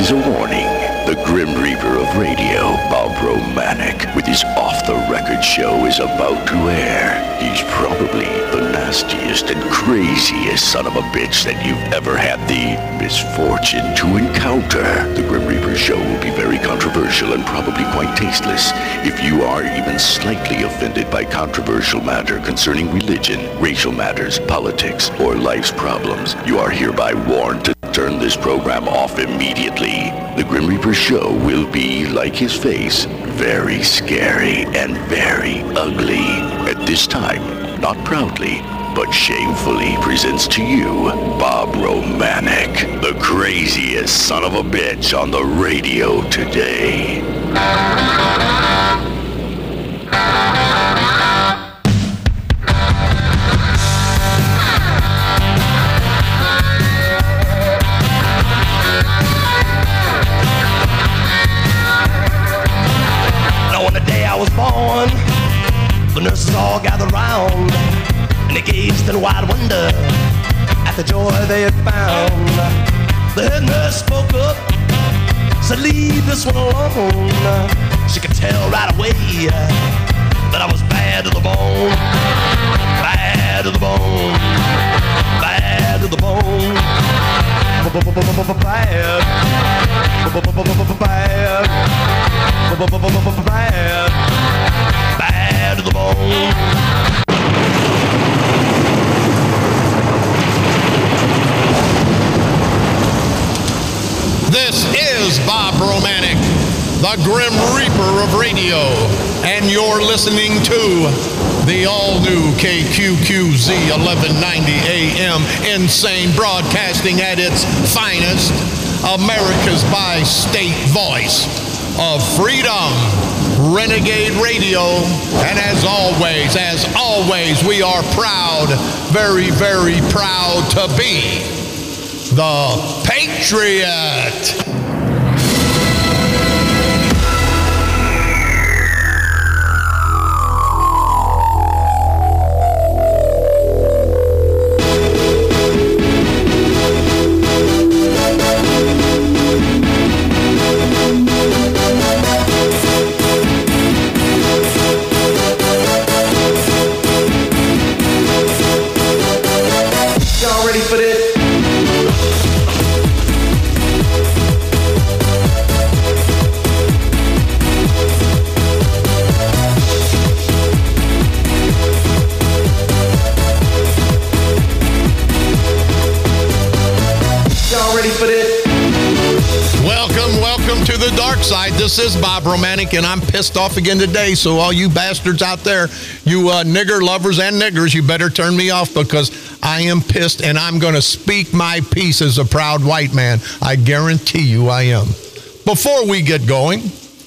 is a warning. The Grim Reaper of radio, Bob Romanek, with his off-the-record show is about to air. He's probably the nastiest and craziest son of a bitch that you've ever had the misfortune to encounter. The Grim Reaper show will be very controversial and probably quite tasteless. If you are even slightly offended by controversial matter concerning religion, racial matters, politics, or life's problems, you are hereby warned to turn this program off immediately. The Grim Reaper show will be, like his face, very scary and very ugly. At this time, not proudly, but shamefully presents to you Bob Romanek, the craziest son of a bitch on the radio today. Was born, the nurses all gathered round, and they gazed in wide wonder at the joy they had found. The head nurse spoke up, said, "Leave this one alone." She could tell right away that I was bad to the bone, bad to the bone, bad to the bone, bad, bad to the bone. This is Bob Romanek, the Grim Reaper of radio, and you're listening to the all-new KQQZ 1190 AM, insane broadcasting at its finest, America's bi-state voice of freedom, Renegade Radio. And as always, we are proud, very, very proud to be the Patriot. Side. This is Bob Romanek, and I'm pissed off again today. So all you bastards out there, you nigger lovers and niggers, you better turn me off, because I am pissed, and I'm going to speak my piece as a proud white man. I guarantee you I am. Before we get going,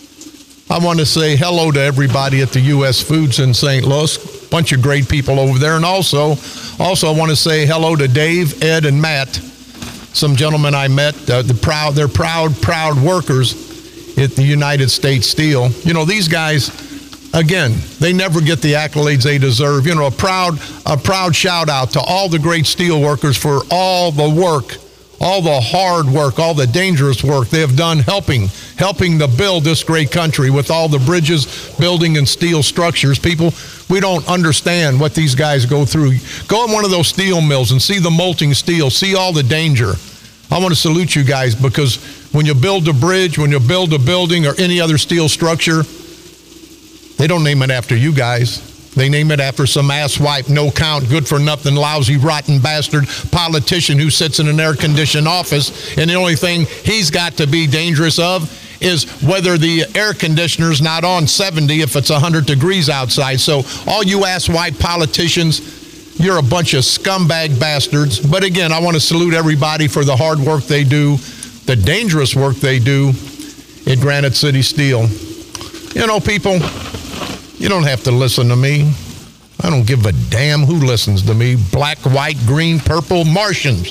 I want to say hello to everybody at the U.S. Foods in St. Louis. Bunch of great people over there. And also I want to say hello to Dave, Ed, and Matt, some gentlemen I met. They're proud workers at the United States Steel. You know, these guys, again, they never get the accolades they deserve. You know, a proud shout out to all the great steel workers for all the work, all the hard work, all the dangerous work they have done helping to build this great country with all the bridges, building, and steel structures. People, we don't understand what these guys go through. Go in one of those steel mills and see the molting steel, see all the danger. I want to salute you guys, because when you build a bridge, when you build a building or any other steel structure, they don't name it after you guys. They name it after some asswipe, no count, good for nothing, lousy, rotten bastard politician who sits in an air-conditioned office, and the only thing he's got to be dangerous of is whether the air conditioner's not on 70 if it's 100 degrees outside. So all you asswipe politicians, you're a bunch of scumbag bastards. But again, I want to salute everybody for the hard work they do, the dangerous work they do at Granite City Steel. You know, people, you don't have to listen to me. I don't give a damn who listens to me. Black, white, green, purple, Martians.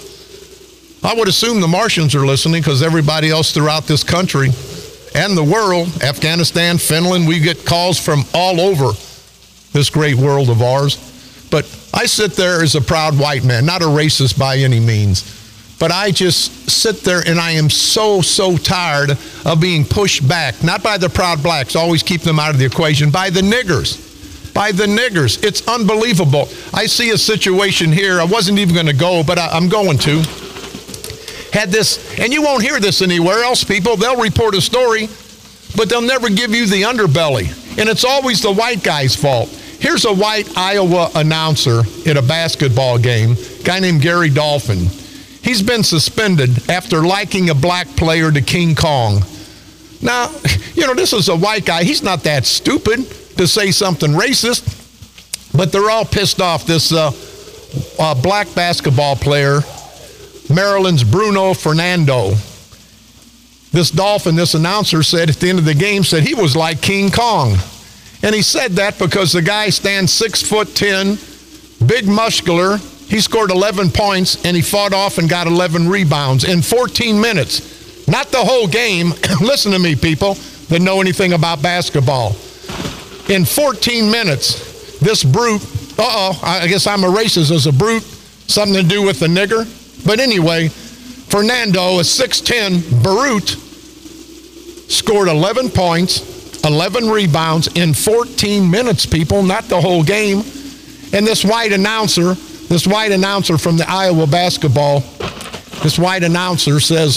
I would assume the Martians are listening, because everybody else throughout this country and the world, Afghanistan, Finland, we get calls from all over this great world of ours. But I sit there as a proud white man, not a racist by any means. but I just sit there and I am so tired of being pushed back, not by the proud blacks, always keep them out of the equation, by the niggers. By the niggers. It's unbelievable. I see a situation here. I wasn't even going to go, but I'm going to. Had this, and you won't hear this anywhere else, people. They'll report a story, but they'll never give you the underbelly. And it's always the white guy's fault. Here's a white Iowa announcer at a basketball game, a guy named Gary Dolphin. He's been suspended after liking a black player to King Kong. Now, this is a white guy. He's not that stupid to say something racist, but they're all pissed off. This black basketball player, Maryland's Bruno Fernando. This Dolphin, this announcer said at the end of the game, said he was like King Kong. And he said that because the guy stands 6'10", big muscular. He scored 11 points, and he fought off and got 11 rebounds in 14 minutes. Not the whole game. Listen to me, people that know anything about basketball. In 14 minutes, this brute, I guess I'm a racist as a brute, something to do with the nigger. But anyway, Fernando, a 6'10" brute, scored 11 points, 11 rebounds in 14 minutes, people, not the whole game. And this white announcer from the Iowa basketball, this white announcer says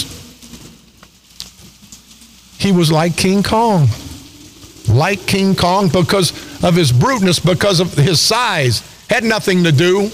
he was like King Kong. Like King Kong because of his bruteness, because of his size. Had nothing to do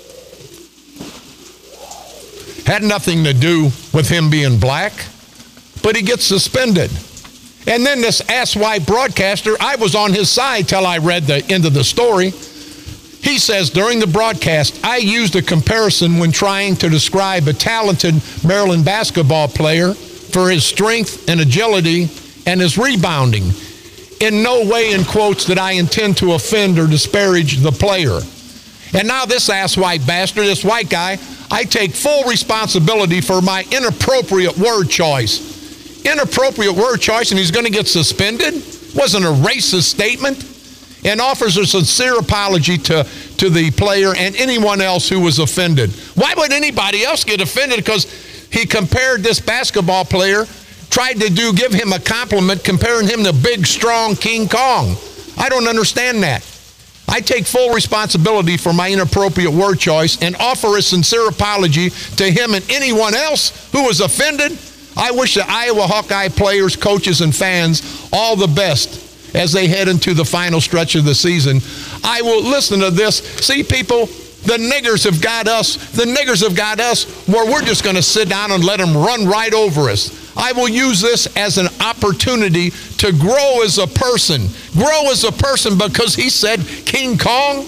with him being black, but he gets suspended. And then this asswipe broadcaster, I was on his side till I read the end of the story. He says, during the broadcast, I used a comparison when trying to describe a talented Maryland basketball player for his strength and agility and his rebounding. In no way, in quotes, did I intend to offend or disparage the player. And now this asswipe bastard, this white guy, I take full responsibility for my inappropriate word choice. Inappropriate word choice, and he's going to get suspended? Wasn't a racist statement. And offers a sincere apology to the player and anyone else who was offended. Why would anybody else get offended? Because he compared this basketball player, tried to give him a compliment, comparing him to big, strong King Kong. I don't understand that. I take full responsibility for my inappropriate word choice and offer a sincere apology to him and anyone else who was offended. I wish the Iowa Hawkeye players, coaches, and fans all the best as they head into the final stretch of the season. I will listen to this. See, people, the niggers have got us. The niggers have got us where we're just going to sit down and let them run right over us. I will use this as an opportunity to grow as a person. Grow as a person because he said King Kong.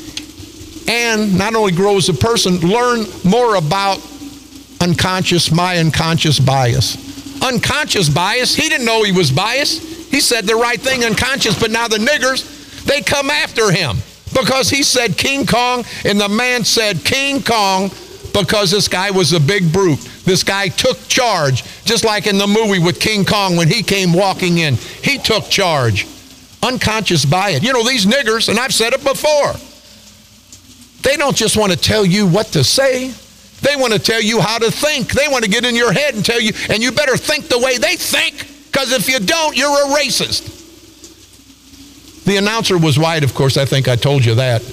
And not only grow as a person, learn more about my unconscious bias. Unconscious bias, he didn't know he was biased. He said the right thing, unconscious, but now the niggers, they come after him because he said King Kong, and the man said King Kong because this guy was a big brute. This guy took charge, just like in the movie with King Kong when he came walking in. He took charge. Unconscious bias. These niggers, and I've said it before, they don't just want to tell you what to say. They want to tell you how to think. They want to get in your head and tell you, and you better think the way they think, because if you don't, you're a racist. The announcer was white, of course. I think I told you that.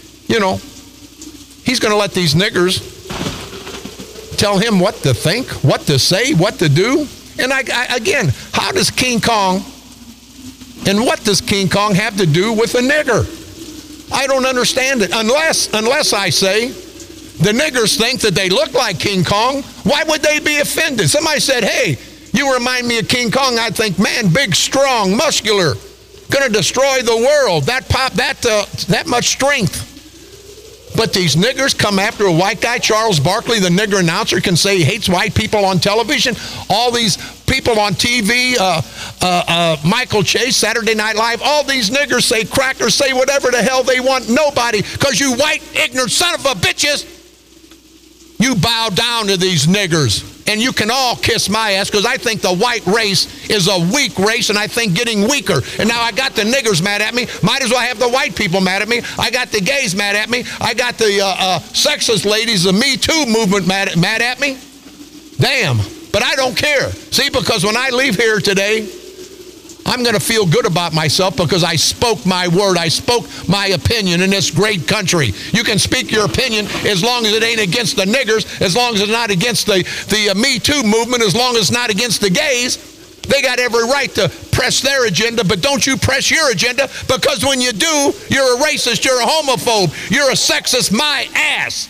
He's going to let these niggers tell him what to think, what to say, what to do. And again, how does King Kong, and what does King Kong have to do with a nigger? I don't understand it. Unless I say the niggers think that they look like King Kong, why would they be offended? Somebody said, hey, you remind me of King Kong. I'd think, man, big, strong, muscular, going to destroy the world. That much strength. But these niggers come after a white guy. Charles Barkley, the nigger announcer, can say he hates white people on television. All these people on TV, Michael Chase, Saturday Night Live, all these niggers say crackers, say whatever the hell they want. Nobody, because you white, ignorant son of a bitches, you bow down to these niggers. And you can all kiss my ass because I think the white race is a weak race, and I think getting weaker. And now I got the niggers mad at me. Might as well have the white people mad at me. I got the gays mad at me. I got the sexist ladies, the Me Too movement mad at me. Damn, but I don't care. See, because when I leave here today, I'm going to feel good about myself because I spoke my word. I spoke my opinion in this great country. You can speak your opinion as long as it ain't against the niggers, as long as it's not against the Me Too movement, as long as it's not against the gays. They got every right to press their agenda, but don't you press your agenda, because when you do, you're a racist, you're a homophobe, you're a sexist, my ass.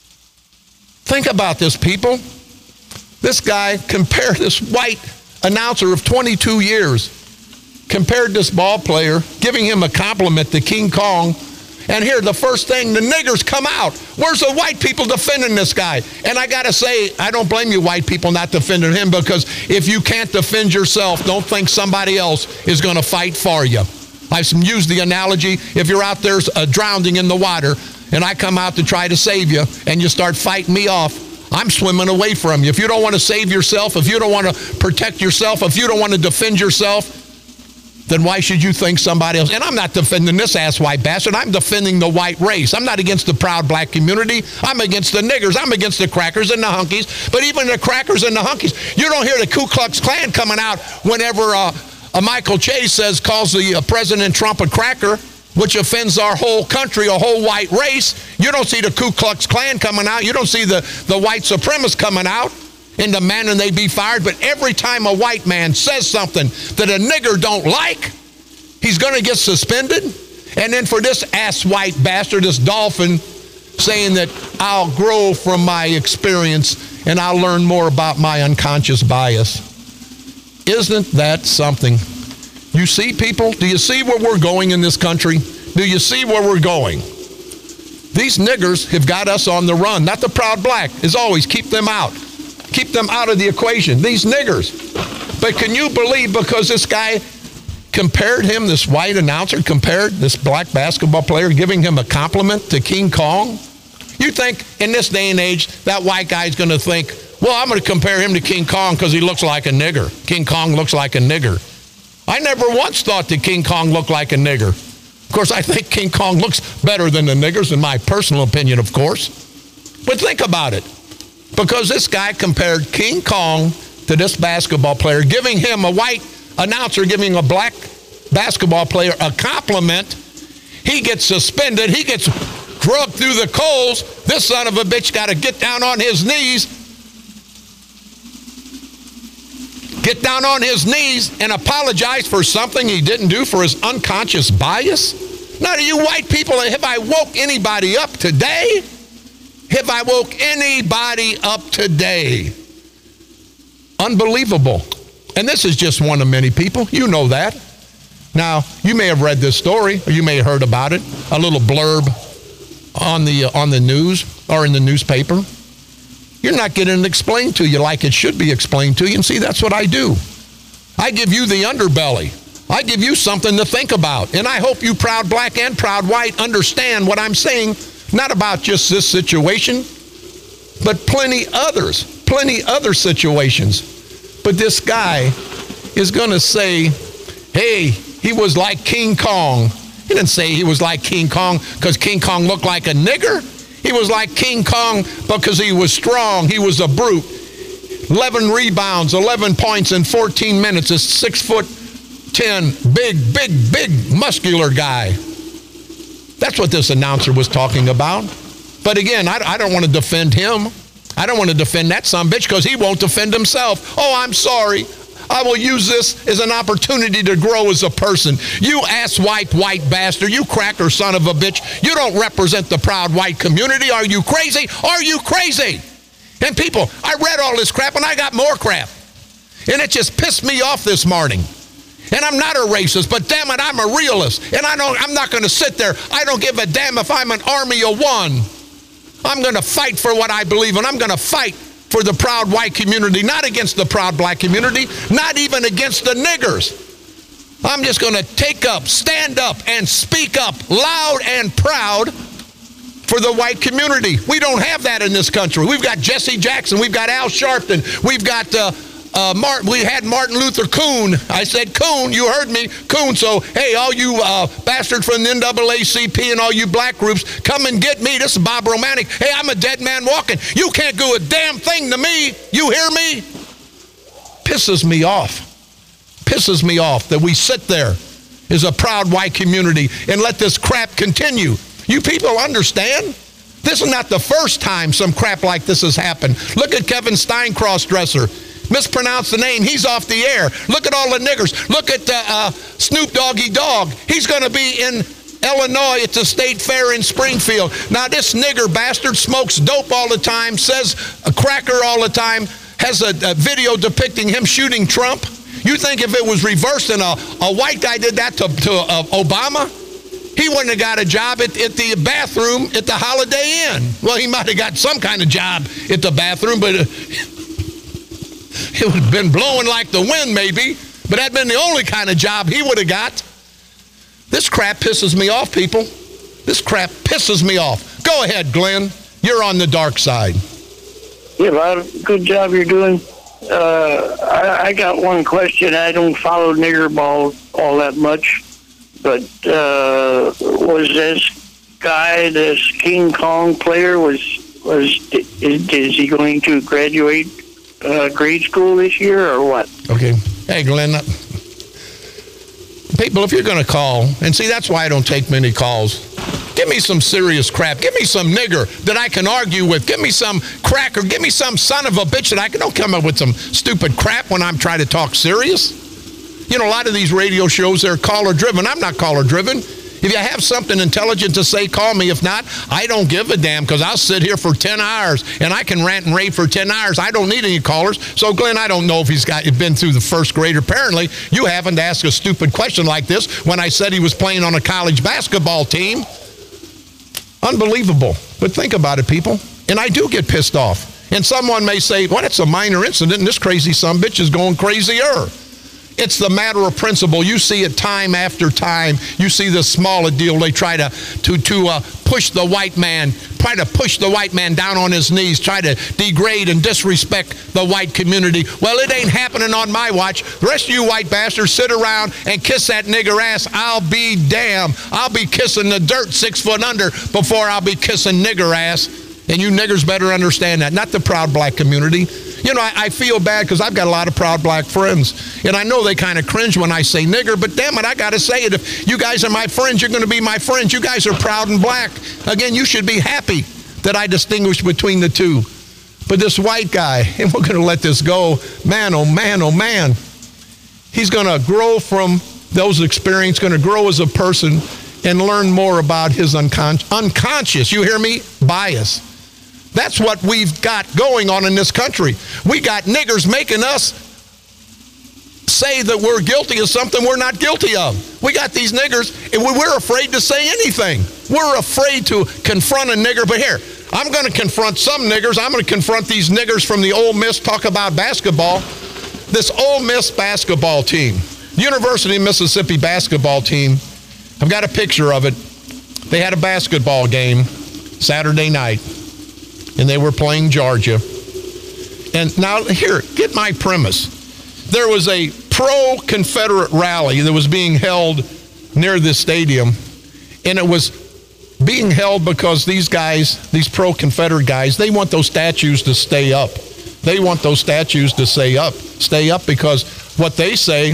Think about this, people. This guy compared this white announcer of 22 years, compared this ball player, giving him a compliment to King Kong. And here, the first thing, the niggers come out. Where's the white people defending this guy? And I got to say, I don't blame you white people not defending him, because if you can't defend yourself, don't think somebody else is going to fight for you. I've used the analogy, if you're out there drowning in the water, and I come out to try to save you, and you start fighting me off, I'm swimming away from you. If you don't want to save yourself, if you don't want to protect yourself, if you don't want to defend yourself, then why should you think somebody else? And I'm not defending this ass white bastard. I'm defending the white race. I'm not against the proud black community. I'm against the niggers. I'm against the crackers and the hunkies. But even the crackers and the hunkies, you don't hear the Ku Klux Klan coming out whenever Michael Chase calls the President Trump a cracker, which offends our whole country, a whole white race. You don't see the Ku Klux Klan coming out. You don't see the white supremacists coming out and demanding they be fired. But every time a white man says something that a nigger don't like, he's going to get suspended. And then for this ass white bastard, this dolphin, saying that I'll grow from my experience and I'll learn more about my unconscious bias. Isn't that something? You see, people? Do you see where we're going in this country? Do you see where we're going? These niggers have got us on the run. Not the proud black. As always, keep them out. Keep them out of the equation. These niggers. But can you believe, because this guy compared him, this white announcer compared this black basketball player, giving him a compliment to King Kong? You think in this day and age that white guy's going to think, well, I'm going to compare him to King Kong because he looks like a nigger. King Kong looks like a nigger. I never once thought that King Kong looked like a nigger. Of course, I think King Kong looks better than the niggers, in my personal opinion, of course. But think about it. Because this guy compared King Kong to this basketball player, giving him a white announcer, giving a black basketball player a compliment. He gets suspended. He gets drugged through the coals. This son of a bitch got to get down on his knees. Get down on his knees and apologize for something he didn't do, for his unconscious bias. Now, to you white people, have I woke anybody up today? Have I woke anybody up today? Unbelievable. And this is just one of many people. You know that. Now, you may have read this story, or you may have heard about it, a little blurb on the news or in the newspaper. You're not getting it explained to you like it should be explained to you. And see, that's what I do. I give you the underbelly. I give you something to think about. And I hope you proud black and proud white understand what I'm saying, not about just this situation, but plenty other situations. But this guy is going to say, hey, he was like King Kong. He didn't say he was like King Kong because King Kong looked like a nigger. He was like King Kong because he was strong. He was a brute. 11 rebounds, 11 points in 14 minutes. A 6'10", big, muscular guy. That's what this announcer was talking about. But again, I don't want to defend him. I don't want to defend that son of a bitch because he won't defend himself. Oh, I'm sorry. I will use this as an opportunity to grow as a person. You ass white bastard, you cracker son of a bitch. You don't represent the proud white community. Are you crazy? Are you crazy? And people, I read all this crap and I got more crap. And it just pissed me off this morning. And I'm not a racist, but damn it, I'm a realist. And I'm not going to sit there. I don't give a damn if I'm an army of one. I'm going to fight for what I believe in. I'm going to fight for the proud white community, not against the proud black community, not even against the niggers. I'm just going to stand up, and speak up loud and proud for the white community. We don't have that in this country. We've got Jesse Jackson. We've got Al Sharpton. We've got we had Martin Luther Coon. I said Coon, you heard me, Coon. So, hey, all you bastards from the NAACP and all you black groups, come and get me. This is Bob Romanek. Hey, I'm a dead man walking. You can't do a damn thing to me. You hear me? Pisses me off. Pisses me off that we sit there as a proud white community and let this crap continue. You people understand? This is not the first time some crap like this has happened. Look at Kevin Stein, cross-dresser. Mispronounced the name. He's off the air. Look at all the niggers. Look at Snoop Doggy Dogg. He's going to be in Illinois at the State Fair in Springfield. Now, this nigger bastard smokes dope all the time, says a cracker all the time, has a video depicting him shooting Trump. You think if it was reversed and a white guy did that to Obama, he wouldn't have got a job at the bathroom at the Holiday Inn. Well, he might have got some kind of job at the bathroom, but it would have been blowing like the wind maybe, but that'd been the only kind of job he would have got. This crap pisses me off, people. This crap pisses me off. Go ahead, Glenn. You're on the dark side. Yeah, Bob, good job you're doing. I got one question. I don't follow nigger ball all that much, but was this guy, this King Kong player, is he going to graduate grade school this year or what? Okay. Hey, Glenn. People, if you're going to call, and see, that's why I don't take many calls. Give me some serious crap. Give me some nigger that I can argue with. Give me some cracker. Give me some son of a bitch that I can. Don't come up with some stupid crap when I'm trying to talk serious. You know, a lot of these radio shows, they're caller-driven. I'm not caller-driven. If you have something intelligent to say, call me. If not, I don't give a damn, because I'll sit here for 10 hours, and I can rant and rave for 10 hours. I don't need any callers. So, Glenn, I don't know if he's been through the first grade. Apparently, you haven't asked a stupid question like this when I said he was playing on a college basketball team. Unbelievable. But think about it, people. And I do get pissed off. And someone may say, well, it's a minor incident, and this crazy sumbitch is going crazier. It's the matter of principle. You see it time after time. You see this smaller deal. They try to push the white man, down on his knees, try to degrade and disrespect the white community. Well, it ain't happening on my watch. The rest of you white bastards sit around and kiss that nigger ass. I'll be damned. I'll be kissing the dirt 6 foot under before I'll be kissing nigger ass. And you niggers better understand that. Not the proud black community. You know, I feel bad because I've got a lot of proud black friends. And I know they kind of cringe when I say nigger, but damn it, I got to say it. If you guys are my friends, you're going to be my friends. You guys are proud and black. Again, you should be happy that I distinguish between the two. But this white guy, and we're going to let this go, man, oh man, oh man. He's going to grow from those experiences, going to grow as a person and learn more about his unconscious, you hear me, bias. That's what we've got going on in this country. We got niggers making us say that we're guilty of something we're not guilty of. We got these niggers, and we're afraid to say anything. We're afraid to confront a nigger. But here, I'm going to confront some niggers. I'm going to confront these niggers from the Ole Miss, talk about basketball. This Ole Miss basketball team, University of Mississippi basketball team, I've got a picture of it. They had a basketball game Saturday night. And they were playing Georgia. And now, here, get my premise. There was a pro-Confederate rally that was being held near this stadium. And it was being held because these guys, these pro-Confederate guys, they want those statues to stay up. They want those statues to stay up because what they say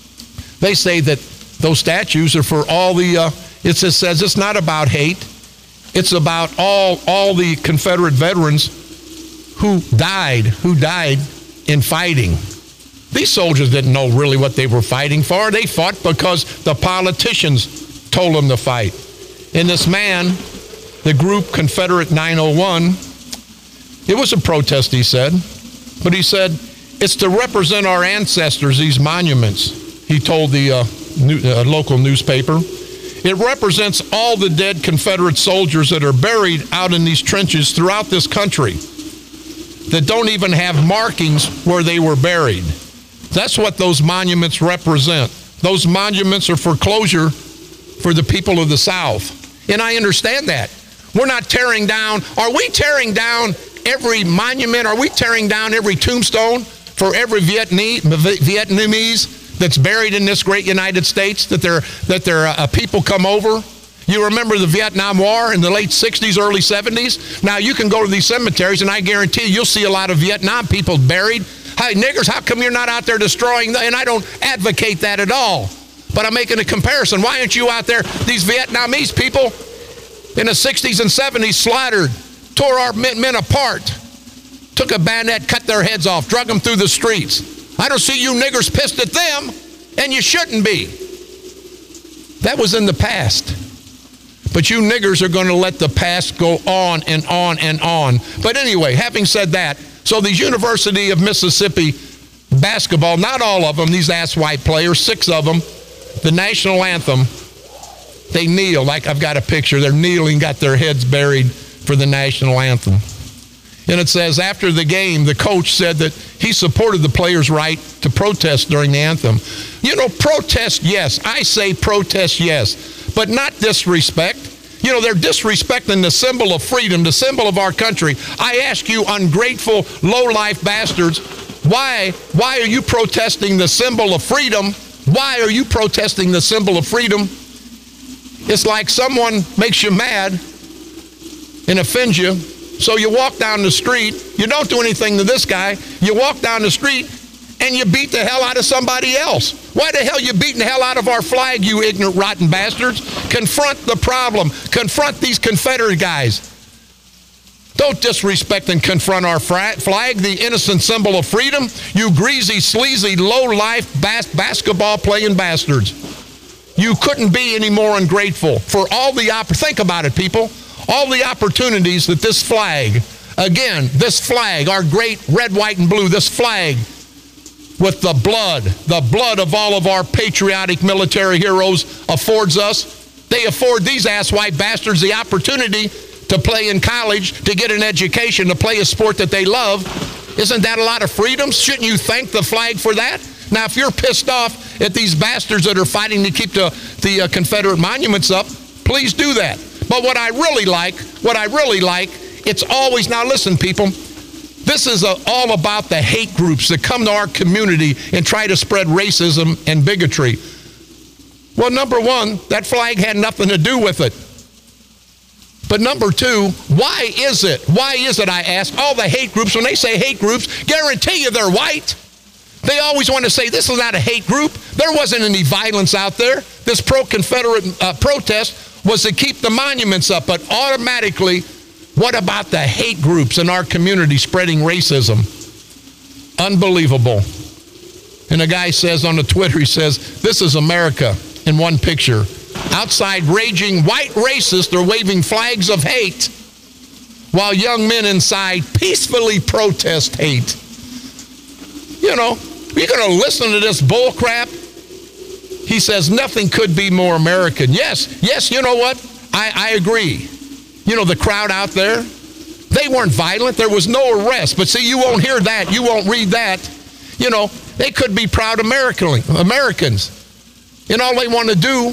that those statues are for all the, it just says it's not about hate. It's about all the Confederate veterans who died in fighting. These soldiers didn't know really what they were fighting for. They fought because the politicians told them to fight. And this man, the group Confederate 901, it was a protest, he said. But he said, it's to represent our ancestors, these monuments, he told the local newspaper. It represents all the dead Confederate soldiers that are buried out in these trenches throughout this country that don't even have markings where they were buried. That's what those monuments represent. Those monuments are for closure for the people of the South. And I understand that. We're not tearing down. Are we tearing down every monument? Are we tearing down every tombstone? for every Vietnamese that's buried in this great United States, that their people come over? You remember the Vietnam War in the late 60s, early 70s? Now, you can go to these cemeteries, and I guarantee you'll see a lot of Vietnam people buried. Hey, niggers, how come you're not out there destroying? And I don't advocate that at all. But I'm making a comparison. Why aren't you out there? These Vietnamese people in the 60s and 70s slaughtered, tore our men apart, took a bayonet, cut their heads off, drug them through the streets. I don't see you niggers pissed at them, and you shouldn't be. That was in the past. But you niggers are going to let the past go on and on and on. But anyway, having said that, so these University of Mississippi basketball, not all of them, these ass-white players, 6 of them, the national anthem, they kneel. Like I've got a picture. They're kneeling, got their heads buried for the national anthem. And it says, after the game, the coach said that he supported the players' right to protest during the anthem. You know, protest, yes. I say protest, yes. But not disrespect. You know, they're disrespecting the symbol of freedom, the symbol of our country. I ask you, ungrateful, low-life bastards, why are you protesting the symbol of freedom? Why are you protesting the symbol of freedom? It's like someone makes you mad and offends you. So you walk down the street, you don't do anything to this guy, you walk down the street and you beat the hell out of somebody else. Why the hell are you beating the hell out of our flag, you ignorant, rotten bastards? Confront the problem. Confront these Confederate guys. Don't disrespect and confront our flag, the innocent symbol of freedom, you greasy, sleazy, low-life basketball-playing bastards. You couldn't be any more ungrateful for all the think about it, people. All the opportunities that this flag, again, this flag, our great red, white, and blue, this flag with the blood of all of our patriotic military heroes affords us. They afford these ass-white bastards the opportunity to play in college, to get an education, to play a sport that they love. Isn't that a lot of freedoms? Shouldn't you thank the flag for that? Now, if you're pissed off at these bastards that are fighting to keep the Confederate monuments up, please do that. But what I really like, it's always, now listen, people, this is all about the hate groups that come to our community and try to spread racism and bigotry. Well, number one, that flag had nothing to do with it. But number two, why is it, I ask, all the hate groups, when they say hate groups, guarantee you they're white. They always want to say, this is not a hate group. There wasn't any violence out there. This pro-Confederate protest was to keep the monuments up. But automatically, what about the hate groups in our community spreading racism? Unbelievable. And a guy says on the Twitter, he says, this is America in one picture. Outside raging white racists are waving flags of hate, while young men inside peacefully protest hate. You know, you're going to listen to this bull crap? He says nothing could be more American. Yes, you know what? I agree. You know, the crowd out there, they weren't violent. There was no arrest. But see, you won't hear that. You won't read that. You know, they could be proud Americans. And all they want to do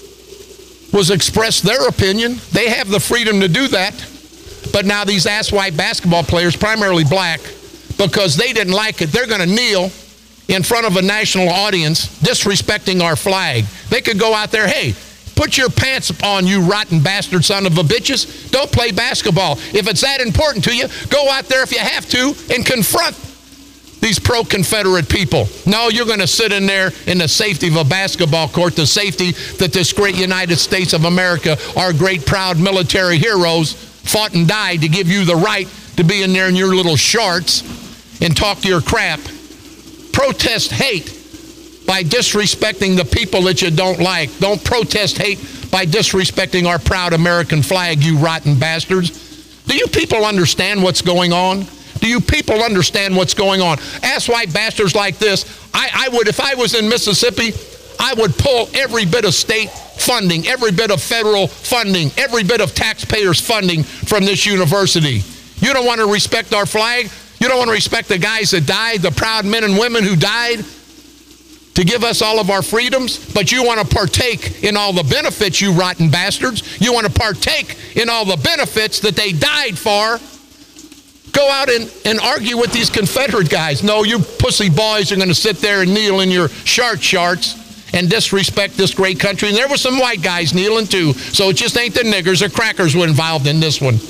was express their opinion. They have the freedom to do that. But now these ass-white basketball players, primarily black, because they didn't like it, they're going to kneel in front of a national audience disrespecting our flag. They could go out there, hey, put your pants on, you rotten bastard son of a bitches. Don't play basketball. If it's that important to you, go out there if you have to and confront these pro-Confederate people. No, you're going to sit in there in the safety of a basketball court, the safety that this great United States of America, our great proud military heroes, fought and died to give you the right to be in there in your little shorts and talk your crap. Protest hate by disrespecting the people that you don't like. Don't protest hate by disrespecting our proud American flag, you rotten bastards. Do you people understand what's going on? Do you people understand what's going on? Ass-white bastards like this, I would, if I was in Mississippi, I would pull every bit of state funding, every bit of federal funding, every bit of taxpayers' funding from this university. You don't want to respect our flag? You don't want to respect the guys that died, the proud men and women who died to give us all of our freedoms? But you want to partake in all the benefits, you rotten bastards. You want to partake in all the benefits that they died for. Go out and argue with these Confederate guys. No, you pussy boys are going to sit there and kneel in your shorts and disrespect this great country. And there were some white guys kneeling too. So it just ain't the niggers or crackers were involved in this one.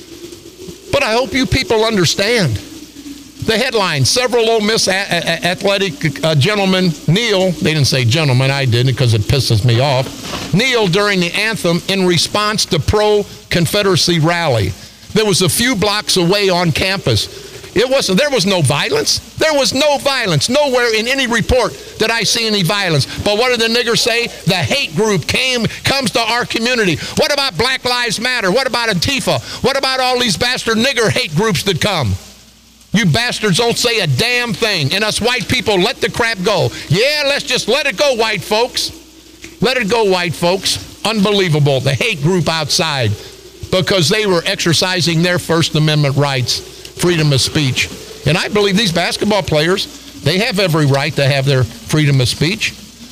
But I hope you people understand. The headline, several Ole Miss athletic gentlemen kneel. They didn't say gentlemen, I didn't because it pisses me off. Kneel during the anthem in response to pro-Confederacy rally. There was a few blocks away on campus. There was no violence. There was no violence. Nowhere in any report did I see any violence. But what did the niggers say? The hate group comes to our community. What about Black Lives Matter? What about Antifa? What about all these bastard nigger hate groups that come? You bastards don't say a damn thing. And us white people let the crap go. Yeah, let's just let it go, white folks. Let it go, white folks. Unbelievable. The hate group outside because they were exercising their First Amendment rights, freedom of speech. And I believe these basketball players, they have every right to have their freedom of speech.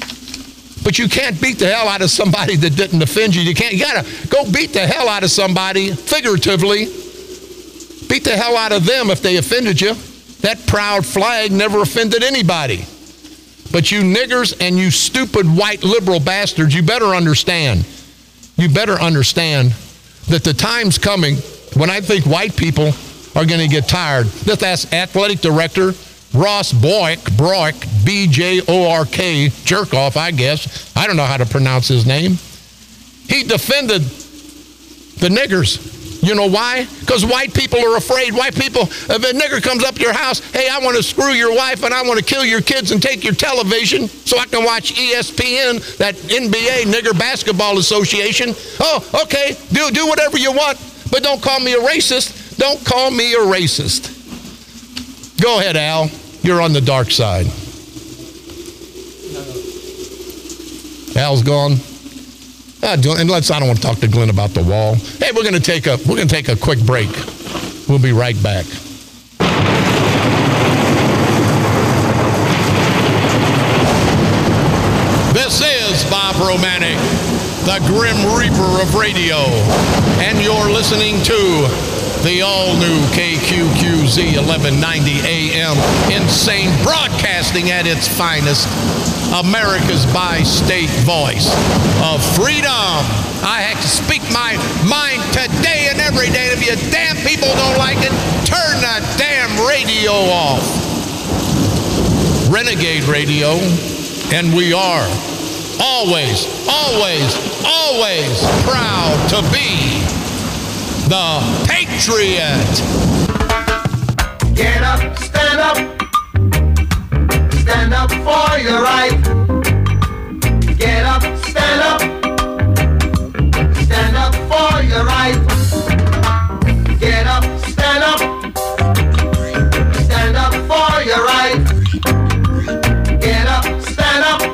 But you can't beat the hell out of somebody that didn't offend you. You got to go beat the hell out of somebody, figuratively. Beat the hell out of them if they offended you. That proud flag never offended anybody. But you niggers and you stupid white liberal bastards, you better understand. You better understand that the time's coming when I think white people are going to get tired. That's athletic director Ross Bjork, B-J-O-R-K, Jerkoff, I guess. I don't know how to pronounce his name. He defended the niggers. You know why? Because white people are afraid. White people, if a nigger comes up to your house, hey, I want to screw your wife and I want to kill your kids and take your television so I can watch ESPN, that NBA Nigger Basketball Association. Oh, okay, do whatever you want, but don't call me a racist. Don't call me a racist. Go ahead, Al. You're on the dark side. Al's gone. I don't want to talk to Glenn about the wall. Hey, we're going to take a quick break. We'll be right back. This is Bob Romanek, the Grim Reaper of radio, and you're listening to the all-new KQQZ 1190 AM, insane broadcasting at its finest, America's bi-state voice of freedom. I have to speak my mind today and every day. If you damn people don't like it, turn the damn radio off. Renegade Radio, and we are always, always, always proud to be the Patriot. Get up, stand up. Stand up for your right. Get up, stand up. Stand up for your right. Get up, stand up. Stand up for your right. Get up, stand up.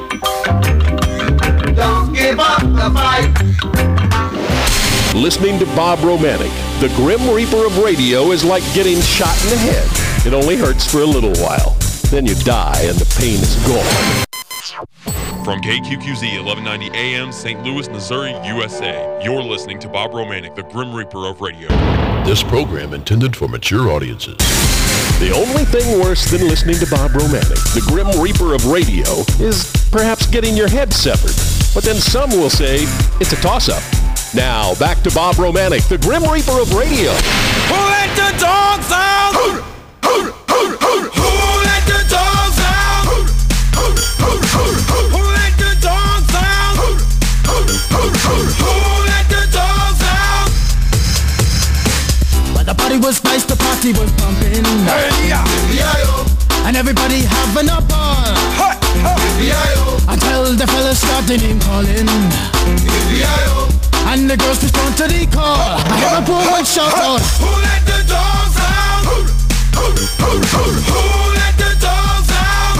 Don't give up the fight. Listening to Bob Romanek, the Grim Reaper of radio, is like getting shot in the head. It only hurts for a little while. Then you die and the pain is gone. From KQQZ 1190 AM, St. Louis, Missouri, USA, you're listening to Bob Romanek, the Grim Reaper of radio. This program intended for mature audiences. The only thing worse than listening to Bob Romanek, the Grim Reaper of radio, is perhaps getting your head severed. But then some will say it's a toss-up. Now, back to Bob Romanek, the Grim Reaper of radio. Who let the dogs out? Who let the dogs out? Who let the dogs out? Who let the dogs out? But the party was nice, the party was pumping. And everybody having a ball. Until the fellas started name calling. And the girls respond to the call. I hear a woman shout out, who let the dogs out? Who let the dogs out?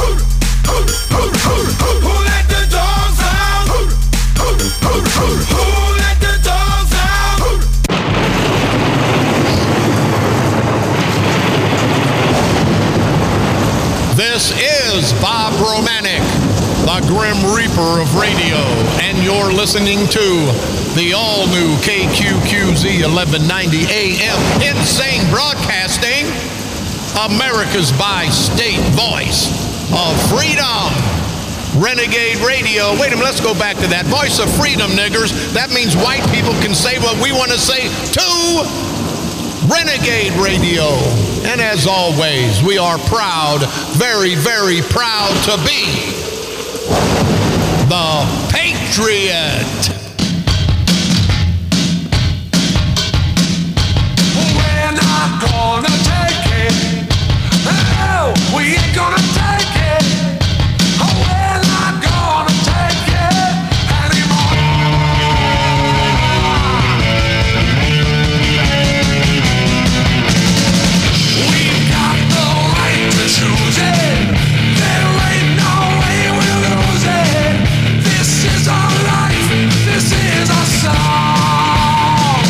Who let the dogs out? Who let the dogs out? This is Bob Romanek, the Grim Reaper of radio, and you're listening to The all-new KQQZ 1190 AM Insane Broadcasting, America's by-state voice of freedom. Renegade Radio. Wait a minute, let's go back to that. Voice of freedom, niggers. That means white people can say what we want to say too. Renegade Radio. And as always, we are proud, very, very proud to be the Patriot. We're not gonna take it. No, we ain't gonna take it. We're not gonna take it anymore. We've got the right to choose it. There ain't no way we'll lose it. This is our life. This is our song.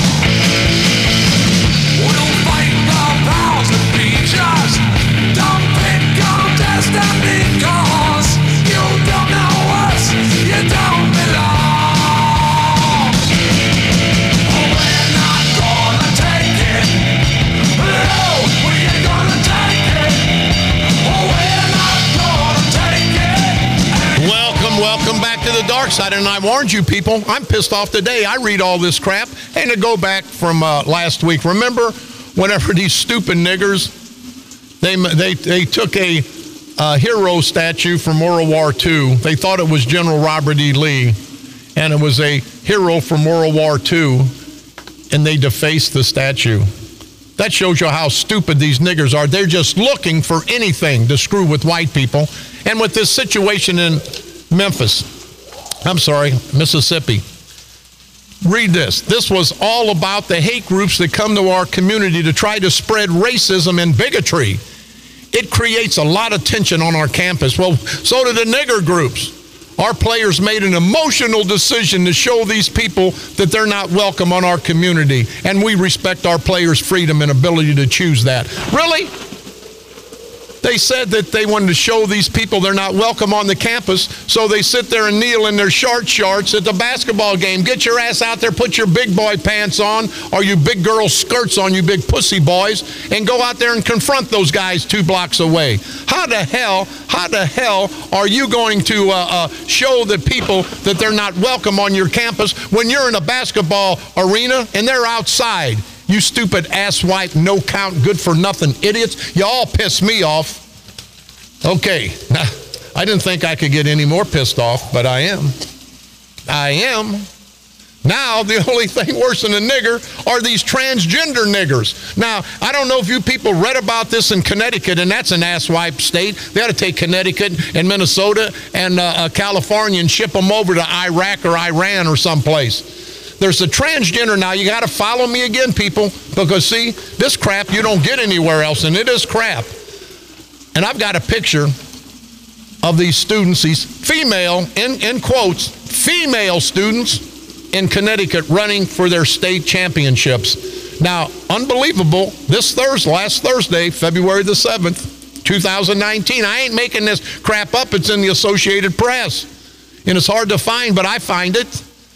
We'll fight the powers that beat us. Don't pick on destiny, 'cause you don't know us. You don't belong. We're not gonna take it. No, we ain't gonna take it. We're not gonna take it. Welcome back to the dark side. And I warned you people, I'm pissed off today. I read all this crap. And to go back from last week, remember whenever these stupid niggers, they took a hero statue from World War II. They thought it was General Robert E. Lee, and it was a hero from World War II, and they defaced the statue. That shows you how stupid these niggers are. They're just looking for anything to screw with white people. And with this situation in Mississippi, read this. This was all about the hate groups that come to our community to try to spread racism and bigotry. It creates a lot of tension on our campus. Well, so do the nigger groups. Our players made an emotional decision to show these people that they're not welcome on our community, and we respect our players' freedom and ability to choose that. Really? They said that they wanted to show these people they're not welcome on the campus, so they sit there and kneel in their shorts at the basketball game. Get your ass out there, put your big boy pants on, or you big girl skirts on, you big pussy boys, and go out there and confront those guys 2 blocks away. How the hell are you going to show the people that they're not welcome on your campus when you're in a basketball arena and they're outside? You stupid asswipe, no count, good for nothing idiots. You all piss me off. Okay, I didn't think I could get any more pissed off, but I am. Now, the only thing worse than a nigger are these transgender niggers. Now, I don't know if you people read about this in Connecticut, and that's an asswipe state. They ought to take Connecticut and Minnesota and California and ship them over to Iraq or Iran or someplace. There's a transgender now. You got to follow me again, people, because, see, this crap you don't get anywhere else, and it is crap. And I've got a picture of these students, these female, in quotes, female students in Connecticut running for their state championships. Now, unbelievable, last Thursday, February the 7th, 2019, I ain't making this crap up. It's in the Associated Press. And it's hard to find, but I find it.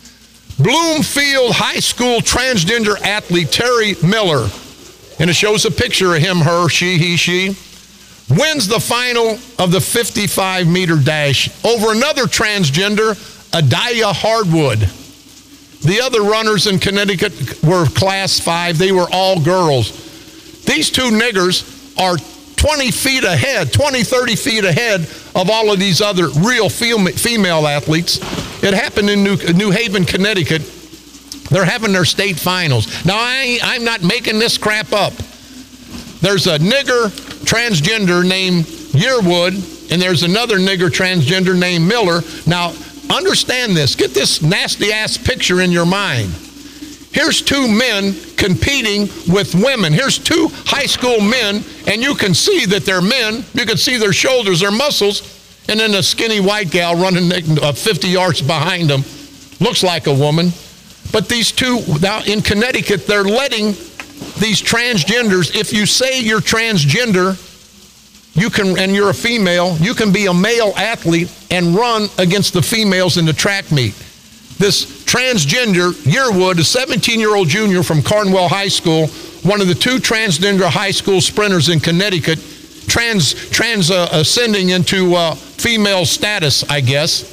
Bloomfield High School transgender athlete Terry Miller, and it shows a picture of him, her, she, he, she, wins the final of the 55-meter dash over another transgender, Adalia Hardwood. The other runners in Connecticut were Class 5. They were all girls. These 2 niggers are 20 feet ahead, 20, 30 feet ahead of all of these other real female athletes. It happened in New Haven, Connecticut. They're having their state finals. Now, I'm not making this crap up. There's a nigger transgender named Yearwood, and there's another nigger transgender named Miller. Now, understand this. Get this nasty-ass picture in your mind. Here's 2 men competing with women. Here's 2 high school men, and you can see that they're men. You can see their shoulders, their muscles, and then a skinny white gal running 50 yards behind them. Looks like a woman. But these 2, now in Connecticut, they're letting these transgenders, if you say you're transgender, you can, and you're a female, you can be a male athlete and run against the females in the track meet. this transgender, Yearwood, a 17-year-old junior from Cornwall High School, one of the 2 transgender high school sprinters in Connecticut, ascending into female status, I guess.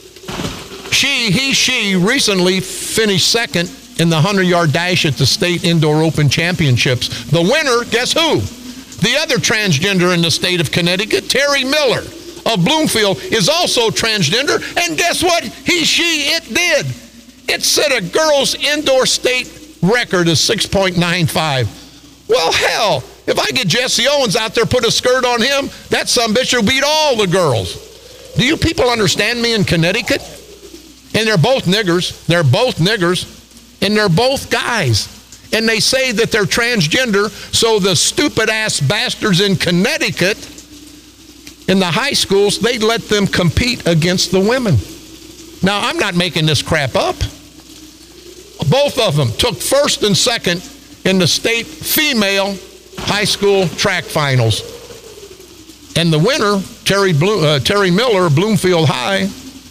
She recently finished second in the 100-yard dash at the State Indoor Open Championships. The winner, guess who? The other transgender in the state of Connecticut, Terry Miller of Bloomfield, is also transgender. And guess what? It did. It set a girls' indoor state record of 6.95. Well, hell, if I get Jesse Owens out there, put a skirt on him, that sumbitch will beat all the girls. Do you people understand me in Connecticut? And they're both niggers. And they're both guys. And they say that they're transgender, so the stupid-ass bastards in Connecticut, in the high schools, they let them compete against the women. Now, I'm not making this crap up. Both of them took first and second in the state female high school track finals. And the winner, Terry Miller, Bloomfield High,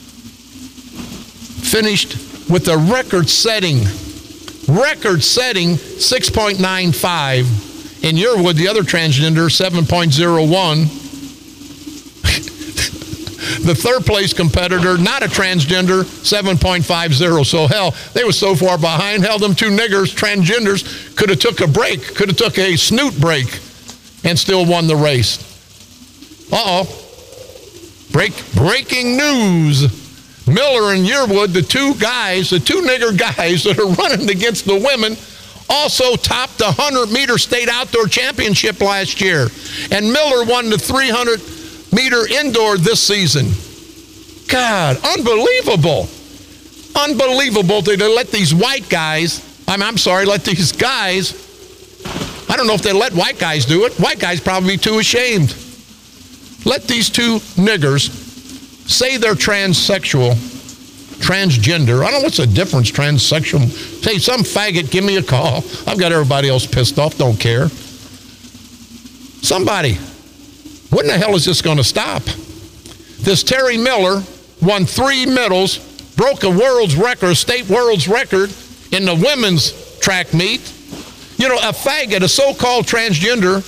finished with a record-setting 6.95. And Yearwood, the other transgender, 7.01. The third-place competitor, not a transgender, 7.50. So, hell, they were so far behind. Hell, them 2 niggers, transgenders, could have took a break, could have took a snoot break, and still won the race. Breaking news. Miller and Yearwood, the 2 nigger guys that are running against the women, also topped the 100-meter state outdoor championship last year. And Miller won the 300-meter indoor this season. God, unbelievable. Unbelievable that they let these white guys, let these guys, I don't know if they let white guys do it. White guys probably too ashamed. Let these 2 niggers say they're transgender. I don't know what's the difference, transsexual. Say, some faggot, give me a call. I've got everybody else pissed off, don't care. Somebody, when the hell is this going to stop? This Terry Miller won 3 medals, broke a state world's record in the women's track meet. You know, a faggot, a so-called transgender,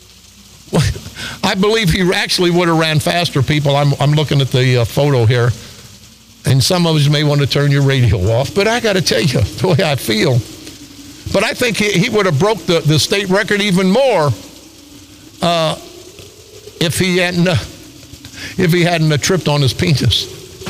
I believe he actually would have ran faster, people. I'm looking at the photo here. And some of you may want to turn your radio off. But I got to tell you the way I feel. But I think he would have broke the state record even more if he hadn't tripped on his penis.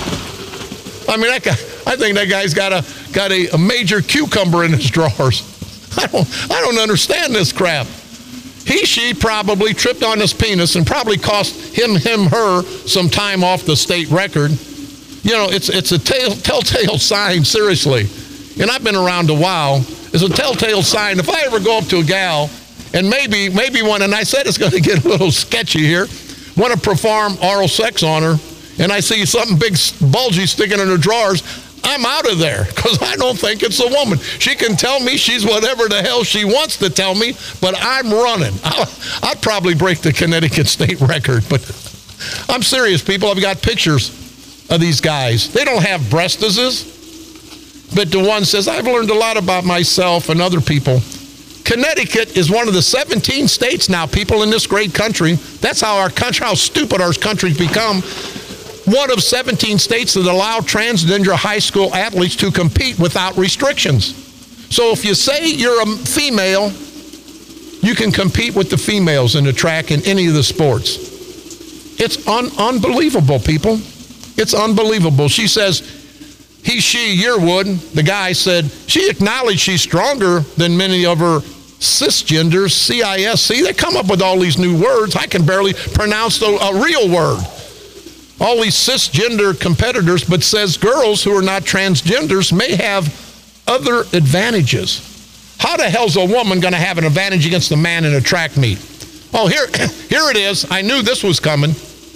I mean, I think that guy's got a major cucumber in his drawers. I don't understand this crap. She probably tripped on his penis and probably cost her some time off the state record. You know, it's a telltale sign, seriously. And I've been around a while. It's a telltale sign. If I ever go up to a gal and maybe one, and I said it's going to get a little sketchy here, want to perform oral sex on her, and I see something big, bulgy sticking in her drawers, I'm out of there because I don't think it's a woman. She can tell me she's whatever the hell she wants to tell me, but I'm running. I'd probably break the Connecticut state record, but I'm serious, people. I've got pictures of these guys. They don't have breastises, but the one says, I've learned a lot about myself and other people. Connecticut is one of the 17 states now, people, in this great country. That's how how stupid our country's become. One of 17 states that allow transgender high school athletes to compete without restrictions. So if you say you're a female, you can compete with the females in the track in any of the sports. It's unbelievable, people. It's unbelievable. She says, she, Yearwood, the guy said, she acknowledged she's stronger than many of her cisgenders, CISC. They come up with all these new words. I can barely pronounce a real word. All these cisgender competitors, but says girls who are not transgenders may have other advantages. How the hell's a woman going to have an advantage against a man in a track meet? Oh, here it is. I knew this was coming.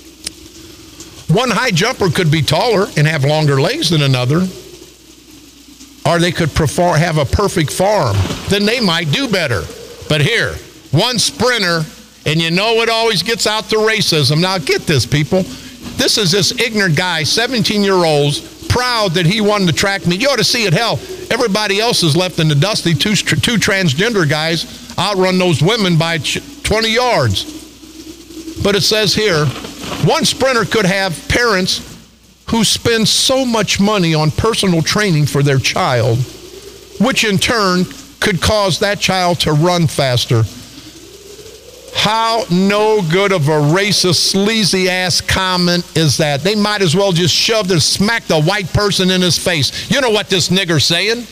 One high jumper could be taller and have longer legs than another, or they could have a perfect form. Then they might do better. But here, one sprinter, and you know it always gets out the racism. Now get this, people. This is this ignorant guy, 17-year-olds, proud that he won the track meet. You ought to see it. Hell, everybody else is left in the dusty. Two transgender guys outrun those women by 20 yards. But it says here, one sprinter could have parents who spend so much money on personal training for their child, which in turn could cause that child to run faster. How no good of a racist, sleazy-ass comment is that? They might as well just shove and smack the white person in his face. You know what this nigger's saying?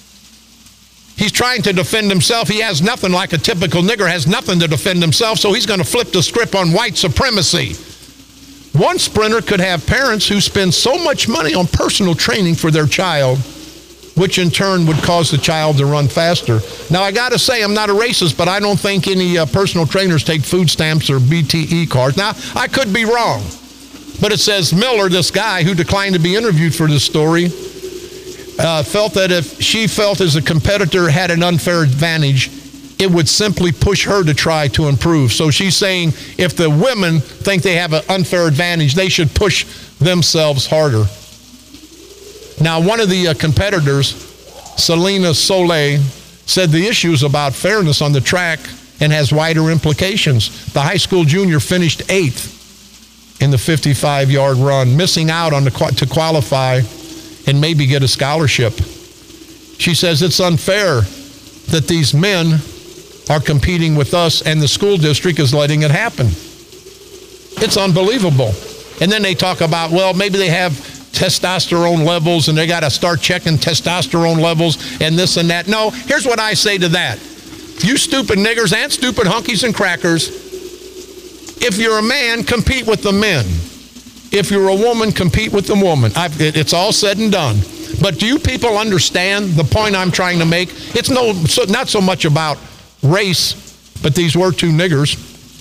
He's trying to defend himself. He has nothing, like a typical nigger has nothing to defend himself, so he's going to flip the script on white supremacy. One sprinter could have parents who spend so much money on personal training for their child, which in turn would cause the child to run faster. Now, I got to say, I'm not a racist, but I don't think any personal trainers take food stamps or BTE cards. Now, I could be wrong, but it says Miller, this guy who declined to be interviewed for this story, felt that if she felt as a competitor had an unfair advantage, it would simply push her to try to improve. So she's saying if the women think they have an unfair advantage, they should push themselves harder. Now, one of the competitors, Selena Soleil, said the issue is about fairness on the track and has wider implications. The high school junior finished 8th in the 55-yard run, missing out on to qualify and maybe get a scholarship. She says it's unfair that these men are competing with us and the school district is letting it happen. It's unbelievable. And then they talk about, well, maybe they have testosterone levels and they got to start checking testosterone levels and this and that. No, here's what I say to that. You stupid niggers and stupid hunkies and crackers, if you're a man, compete with the men. If you're a woman, compete with the woman. It's all said and done. But do you people understand the point I'm trying to make? It's not so much about race, but these were two niggers.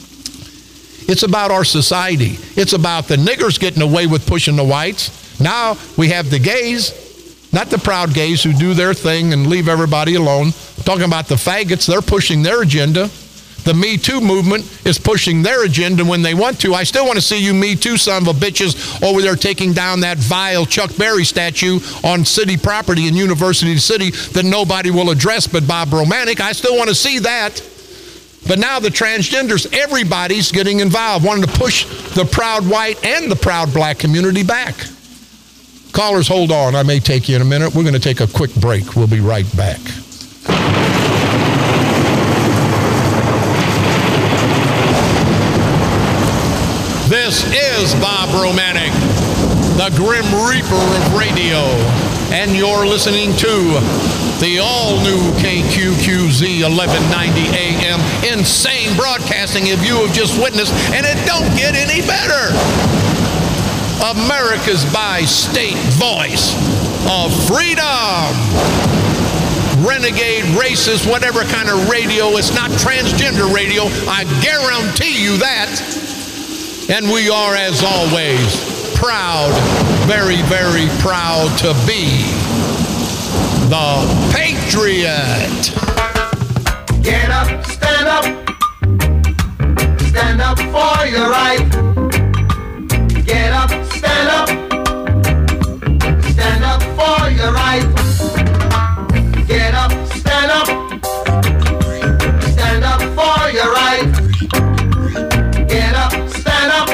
It's about our society. It's about the niggers getting away with pushing the whites. Now we have the gays, not the proud gays who do their thing and leave everybody alone. I'm talking about the faggots. They're pushing their agenda. The Me Too movement is pushing their agenda when they want to. I still want to see you Me Too son of a bitches over there taking down that vile Chuck Berry statue on city property in University City that nobody will address but Bob Romanek. I still want to see that. But now the transgenders, everybody's getting involved, wanting to push the proud white and the proud black community back. Callers, hold on. I may take you in a minute. We're going to take a quick break. We'll be right back. This is Bob Romanek, the Grim Reaper of radio, and you're listening to the all-new KQQZ 1190 AM insane broadcasting if you have just witnessed, and it don't get any better. America's bi-state voice of freedom. Renegade, racist, whatever kind of radio. It's not transgender radio. I guarantee you that. And we are, as always, proud, very, very proud to be the Patriot. Get up, stand up. Stand up for your right. Get up, stand up. Stand up for your right. Get up, stand up. Stand up for your right. Get up, stand up.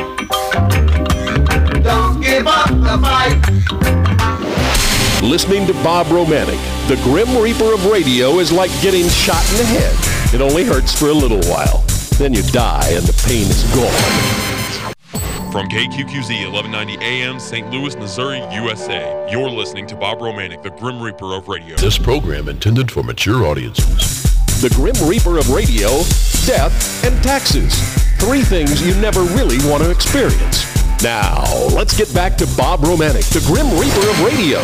Don't give up the fight. Listening to Bob Romanek, the Grim Reaper of radio, is like getting shot in the head. It only hurts for a little while. Then you die and the pain is gone. From KQQZ 1190 AM, St. Louis, Missouri, USA, you're listening to Bob Romanek, the Grim Reaper of radio. This program intended for mature audiences. The Grim Reaper of radio, death, and taxes. 3 things you never really want to experience. Now, let's get back to Bob Romanek, the Grim Reaper of radio.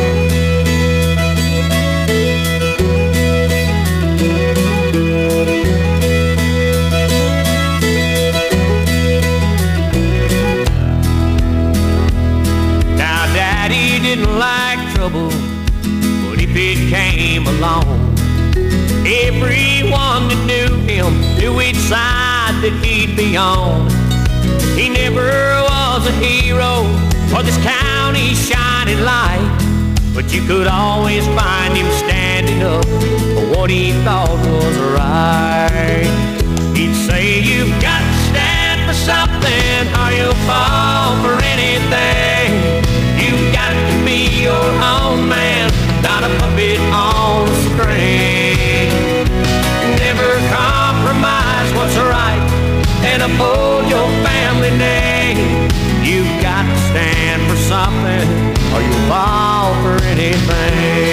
Now, Daddy didn't like trouble, but if it came along, everyone that knew him knew which side that he'd be on. He never was was a hero for this county's shining light, but you could always find him standing up for what he thought was right. He'd say, you've got to stand for something or you'll fall for anything. You've got to be your own man, not a puppet on a string. Never compromise what's right and uphold your family name. You've got to stand for something or you'll fall for anything.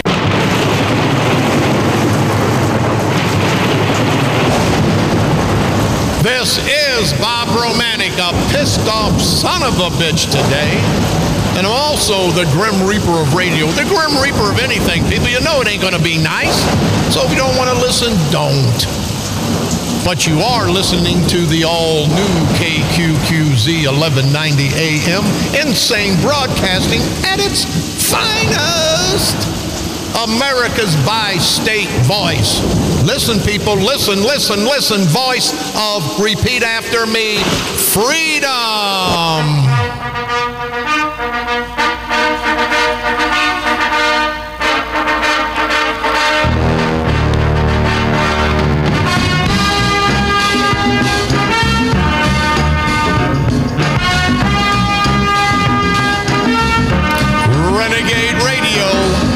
This is Bob Romanek, a pissed off son of a bitch today. And I'm also the Grim Reaper of radio. The Grim Reaper of anything, people. You know it ain't going to be nice. So if you don't want to listen, don't. But you are listening to the all-new KQQZ 1190 AM, Insane Broadcasting at its finest. America's bi-state voice. Listen, people, listen, listen, listen. Voice of, repeat after me, freedom. Renegade Radio.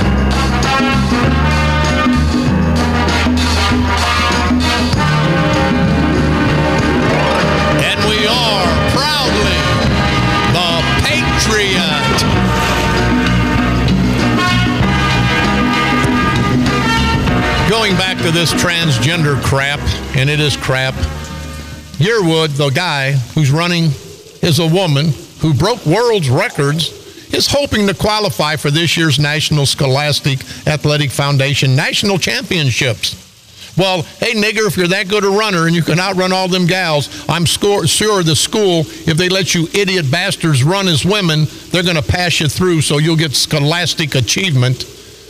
And we are proudly the Patriot. Going back to this transgender crap, and it is crap, Yearwood, the guy who's running, is a woman who broke world records, is hoping to qualify for this year's National Scholastic Athletic Foundation National Championships. Well, hey, nigger, if you're that good a runner and you can outrun all them gals, I'm sure the school, if they let you idiot bastards run as women, they're going to pass you through so you'll get scholastic achievement.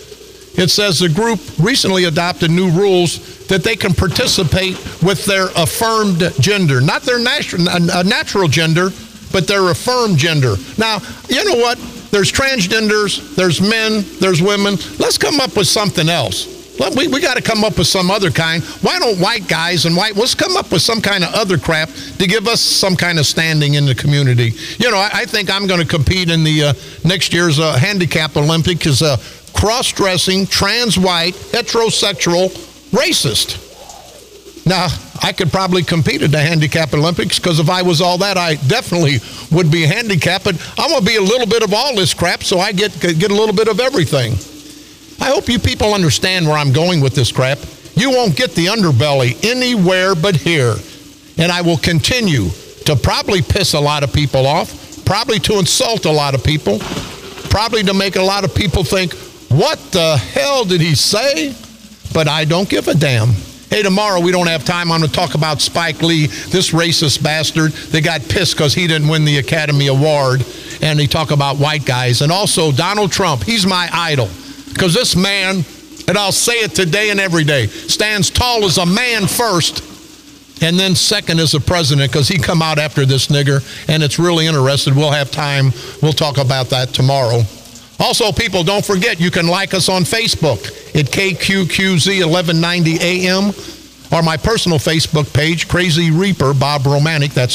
It says the group recently adopted new rules that they can participate with their affirmed gender, not their natural gender, but their affirmed gender. Now, you know what? There's transgenders, there's men, there's women. Let's come up with something else. We got to come up with some other kind. Why don't white guys and let's come up with some kind of other crap to give us some kind of standing in the community. You know, I think I'm going to compete in the next year's handicap Olympic as a cross-dressing, trans-white, heterosexual, racist. Now, I could probably compete at the handicap Olympics because if I was all that, I definitely would be handicapped. But I'm going to be a little bit of all this crap so I get a little bit of everything. I hope you people understand where I'm going with this crap. You won't get the underbelly anywhere but here. And I will continue to probably piss a lot of people off, probably to insult a lot of people, probably to make a lot of people think, what the hell did he say? But I don't give a damn. Hey, tomorrow we don't have time. I'm going to talk about Spike Lee, this racist bastard that got pissed because he didn't win the Academy Award. And he talk about white guys. And also Donald Trump, he's my idol. Because this man, and I'll say it today and every day, stands tall as a man first, and then second as a president, because he come out after this nigger, and it's really interesting. We'll have time. We'll talk about that tomorrow. Also, people, don't forget, you can like us on Facebook at KQQZ 1190 AM, or my personal Facebook page, Crazy Reaper, Bob Romanek, that's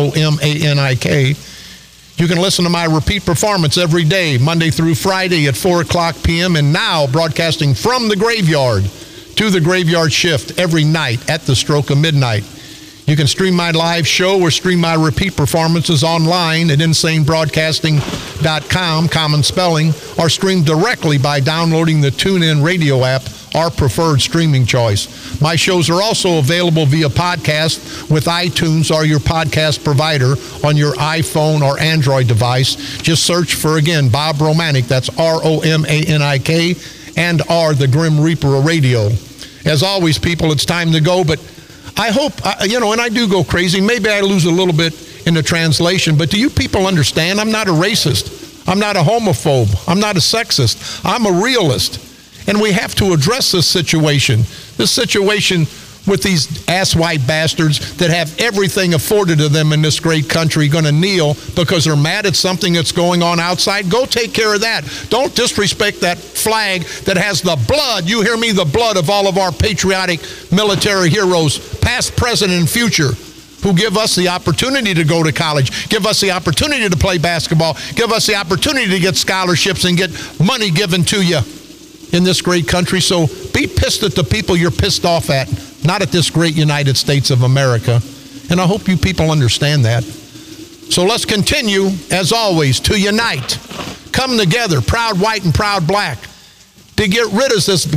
ROMANIK. You can listen to my repeat performance every day, Monday through Friday at 4 o'clock p.m. and now broadcasting from the graveyard to the graveyard shift every night at the stroke of midnight. You can stream my live show or stream my repeat performances online at insanebroadcasting.com, common spelling, or stream directly by downloading the TuneIn Radio app, our preferred streaming choice. My shows are also available via podcast with iTunes or your podcast provider on your iPhone or Android device. Just search for, again, Bob Romanek, that's ROMANIK, and R, the Grim Reaper of Radio. As always, people, it's time to go, but I hope, and I do go crazy. Maybe I lose a little bit in the translation, but do you people understand? I'm not a racist. I'm not a homophobe. I'm not a sexist. I'm a realist. And we have to address this situation. This situation with these asswipe bastards that have everything afforded to them in this great country going to kneel because they're mad at something that's going on outside? Go take care of that. Don't disrespect that flag that has the blood, you hear me, the blood of all of our patriotic military heroes, past, present, and future, who give us the opportunity to go to college, give us the opportunity to play basketball, give us the opportunity to get scholarships and get money given to you in this great country. So be pissed at the people you're pissed off at, not at this great United States of America. And I hope you people understand that. So let's continue, as always, to unite. Come together, proud white and proud black, to get rid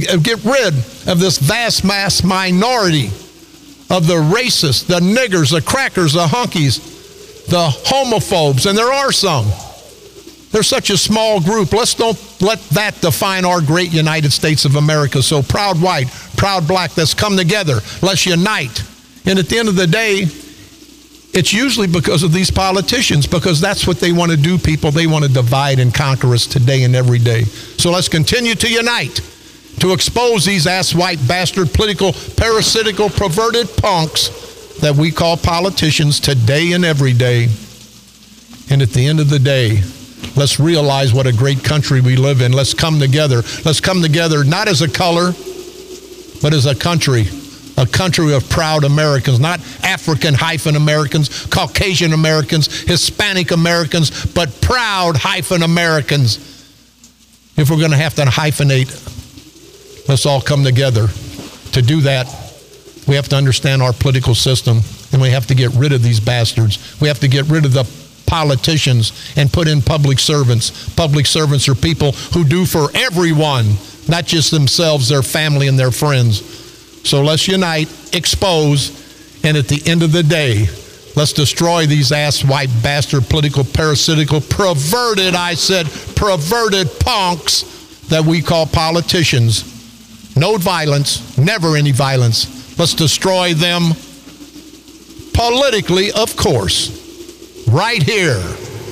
of this vast mass minority of the racists, the niggers, the crackers, the hunkies, the homophobes, and there are some. They're such a small group. Let's don't let that define our great United States of America. So proud white, proud black, let's come together. Let's unite. And at the end of the day, it's usually because of these politicians, because that's what they want to do, people. They want to divide and conquer us today and every day. So let's continue to unite, to expose these ass-white bastard, political, parasitical, perverted punks that we call politicians today and every day. And at the end of the day, let's realize what a great country we live in. Let's come together. Let's come together not as a color, but as a country of proud Americans, not African-Americans, Caucasian Americans, Hispanic Americans, but proud Americans. If we're going to have to hyphenate, let's all come together. To do that, we have to understand our political system, and we have to get rid of these bastards. We have to get rid of the politicians and put in public servants. Public servants are people who do for everyone, not just themselves, their family, and their friends. So let's unite, expose, and at the end of the day, let's destroy these ass-white bastard, political, parasitical, perverted, perverted punks that we call politicians. No violence, never any violence. Let's destroy them politically, of course, right here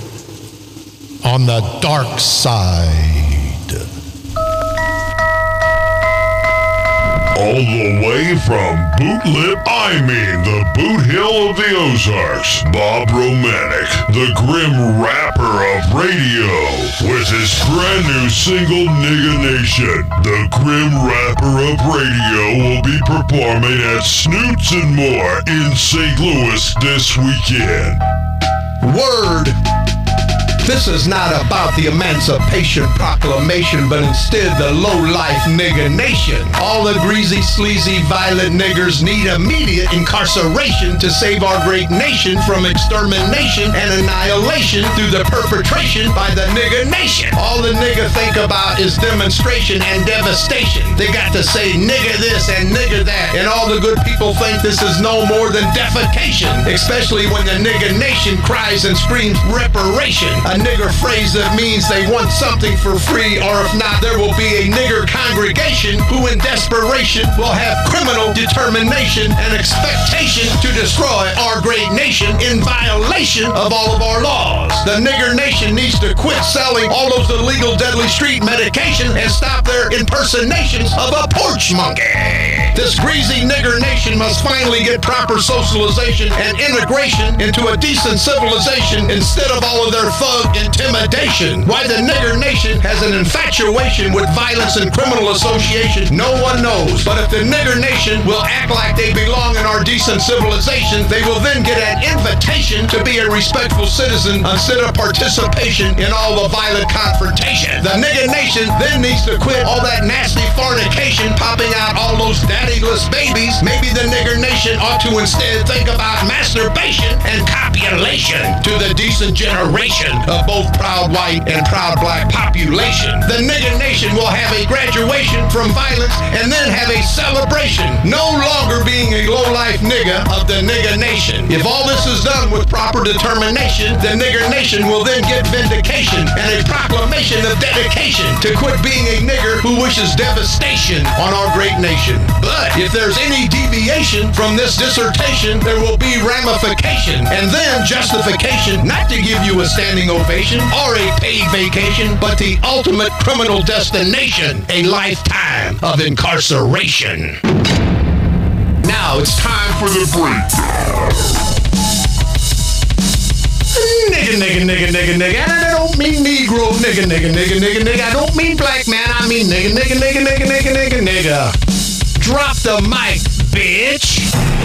on the dark side. All the way from Bootlip, the Boot Hill of the Ozarks, Bob Romanek, the grim rapper of radio, with his brand new single, Nigga Nation. The grim rapper of radio will be performing at Snoots and More in St. Louis this weekend. Word! This is not about the Emancipation Proclamation, but instead the low-life nigga nation. All the greasy, sleazy, violent niggers need immediate incarceration to save our great nation from extermination and annihilation through the perpetration by the nigga nation. All the nigga think about is demonstration and devastation. They got to say nigga this and nigga that, and all the good people think this is no more than defecation, especially when the nigga nation cries and screams reparation. A nigger phrase that means they want something for free, or if not, there will be a nigger congregation who in desperation will have criminal determination and expectation to destroy our great nation in violation of all of our laws. The nigger nation needs to quit selling all those illegal deadly street medication and stop their impersonations of a porch monkey. This greasy nigger nation must finally get proper socialization and integration into a decent civilization instead of all of their thug intimidation. Why the nigger nation has an infatuation with violence and criminal association, no one knows. But if the nigger nation will act like they belong in our decent civilization, they will then get an invitation to be a respectful citizen instead of participation in all the violent confrontation. The nigger nation then needs to quit all that nasty fornication, popping out all those daddyless babies. Maybe the nigger nation ought to instead think about masturbation and copulation to the decent generation of both proud white and proud black population. The nigger nation will have a graduation from violence and then have a celebration, no longer being a low-life nigga of the nigger nation. If all this is done with proper determination, the nigger nation will then get vindication and a proclamation of dedication to quit being a nigger who wishes devastation on our great nation. But if there's any deviation from this dissertation, there will be ramification and then justification not to give you a standing ovation or a paid vacation, but the ultimate criminal destination, a lifetime of incarceration. Now, Now it's time for the breakdown. Nigga. And I don't mean Negro, nigga. I don't mean black man, I mean nigga. Drop the mic, bitch.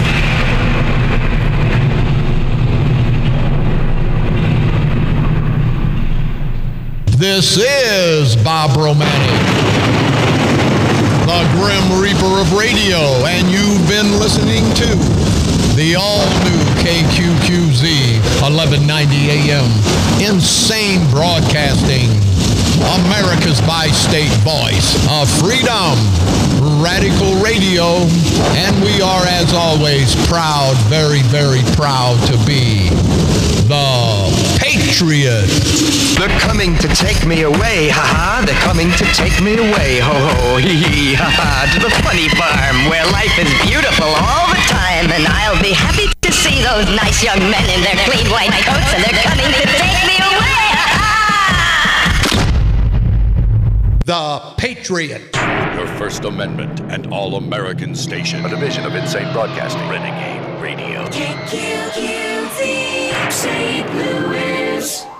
This is Bob Romanek, the Grim Reaper of Radio, and you've been listening to the all-new KQQZ 1190 AM, insane broadcasting, America's bi-state voice of freedom, radical radio, and we are, as always, proud, very, very proud to be the Patriot. They're coming to take me away, ha-ha. They're coming to take me away, ho-ho, hee-hee, ha-ha. To the funny farm where life is beautiful all the time. And I'll be happy to see those nice young men in their clean white coats. And they're coming to take me away, ha-ha. The Patriot. Your First Amendment and All-American Station. A division of Insane Broadcasting. Renegade Radio. KQQZ, St. Louis.